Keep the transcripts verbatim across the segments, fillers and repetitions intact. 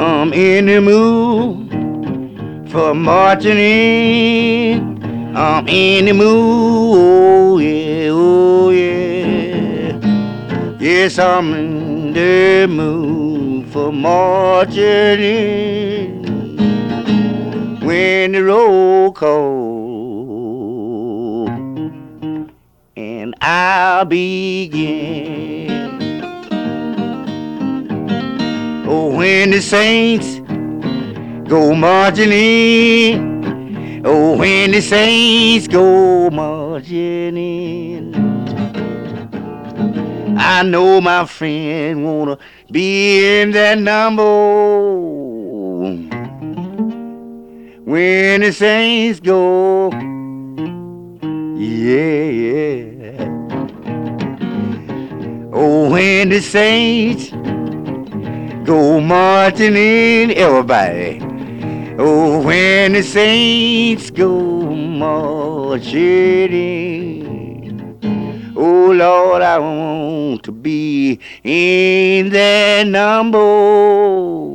I'm in the mood for marching in. I'm in the mood, oh yeah, oh yeah. Yes, I'm in the mood for marching in. When the roll call and I'll begin. Oh, when the saints go marching in. Oh, when the saints go marching in. I know my friend wanna be in that number. When the saints go, yeah, yeah. Oh, when the saints go marching in, everybody. Oh, when the saints go marching in. Oh, Lord, I want to be in that number.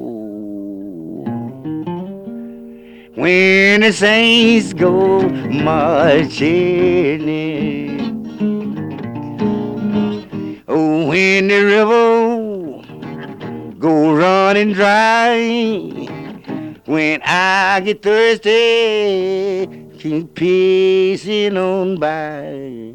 When the saints go marching in. Oh, when the river go running dry. When I get thirsty, keep pacing on by.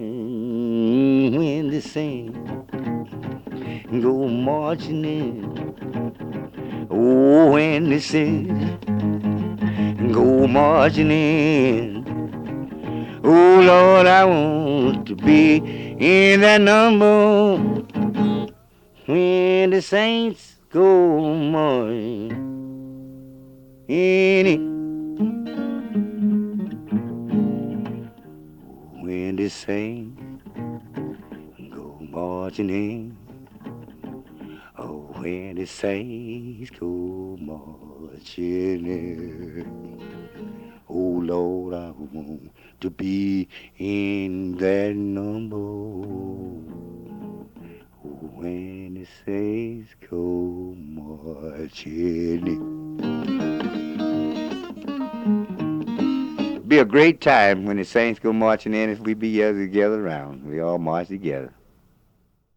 When the saints go marching in. Oh, when the saints go marching in. Oh, Lord, I want to be in that number. When the saints go marching in it. When the saints go marching in. Oh, when the saints go marching in. Oh, Lord, I want to be in that number. Oh, when the saints go marching in. Be a great time when the saints go marching in if we be together around. We all march together.